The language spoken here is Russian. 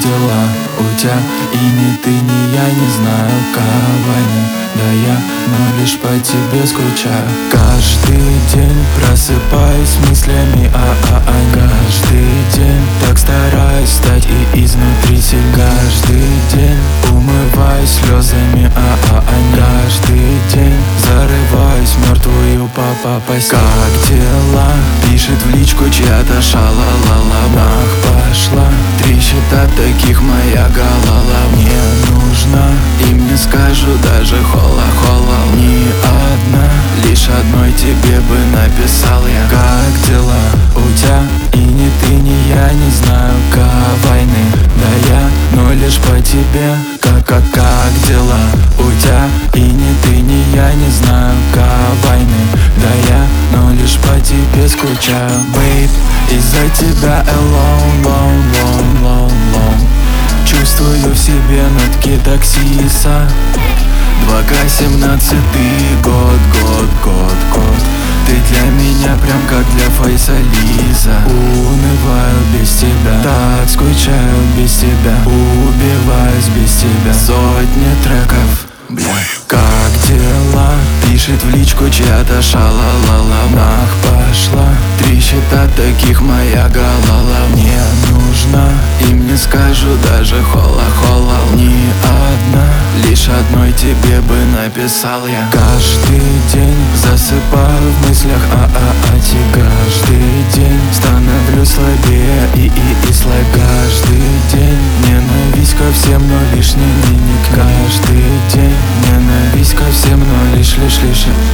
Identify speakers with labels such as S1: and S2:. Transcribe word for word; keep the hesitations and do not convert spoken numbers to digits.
S1: дела у тебя? И ни ты, ни я не знаю, кавайны. Да я, но лишь по тебе скучаю. Каждый день просыпаюсь мыслями о а а Каждый день так стараюсь стать и изнутри сильней. Каждый день умываюсь слезами а а а Каждый день зарываюсь в мертвую по постель. Как дела? Пишет в личку чья-то шалалала. Нах пошла, трещит от таких моя голова. Мне нужна, им не скажу даже хола-хола. Ни одна, лишь одной тебе бы написал я. Как дела у тебя? И ни ты, ни я не знаю, кавайны. Да я, но лишь по тебе. Как, как, как дела у тебя? И ни ты, ни я не знаю, кавайны. Да я, но лишь по тебе скучаю, бейб. Из-за тебя alone, lone, lone, lone, lone. Чувствую в себе нотки таксиса. два ка семнадцатый год, год, год, год. Ты для меня прям как для Файсализа. Унываю без тебя, так скучаю без тебя. Убиваюсь без тебя, сотни треков, бля. Как дела? Пишет в личку чья-то шалалала. Нах пошла, трещит от таких моя голова. Мне нужна, им не скажу даже хола-хола. Ни одна, лишь одной тебе бы написал я. Каждый день засыпаю в мыслях а а а ти. Каждый день становлюсь слабее и и и слаб. Каждый день ненависть ко всем, но лишний ник. Каждый день ненависть ко всем, но лишь, лишь, лишь